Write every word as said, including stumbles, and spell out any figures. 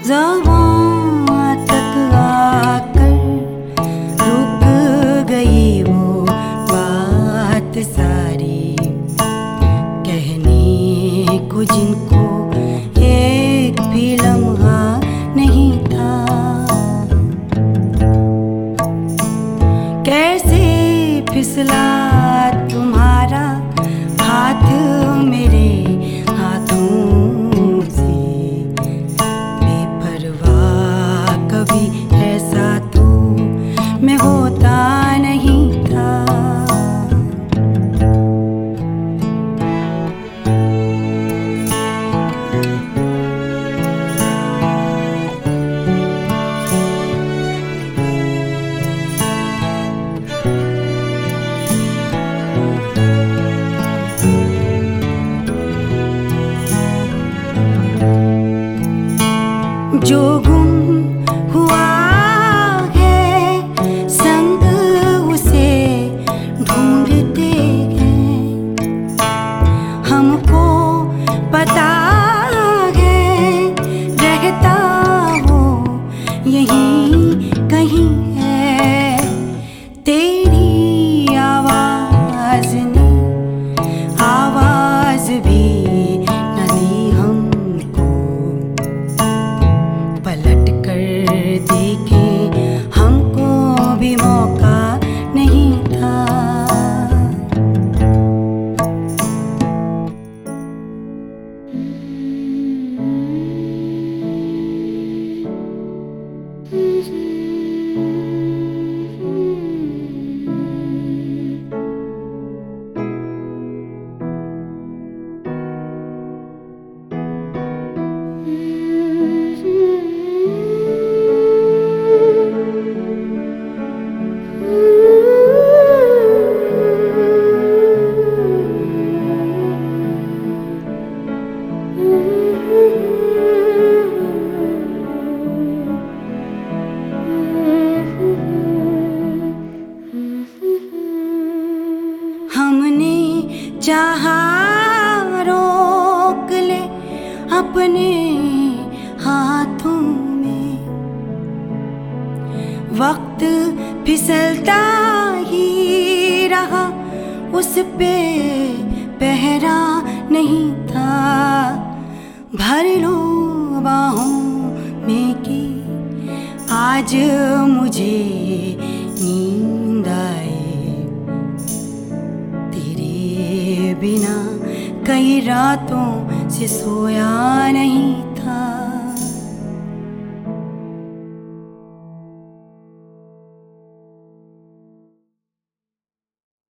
ज़बां तक आकर रुक गई वो बात सारी, कहने को जिनको एक भी लम्हा नहीं था। कैसे फिसला तुम्हारा हाथ मेरे हाथों से, बेपरवाह कभी ऐसा तो मैं होता नहीं था। जो गुम हुआ है संग उसे ढूंढते हैं, हमको पता है रहता वो यहीं कहीं है। तेरी आवाज ने आवाज भी न दी हमको, पलट कर देखें हमको भी मौका नहीं था। हमने चाहा रोक ले अपने हाथों में, वक्त फिसलता ही रहा उस पे पहरा नहीं था। भर लो बाहों में कि आज मुझे नींद आए, बिना कई रातों से सोया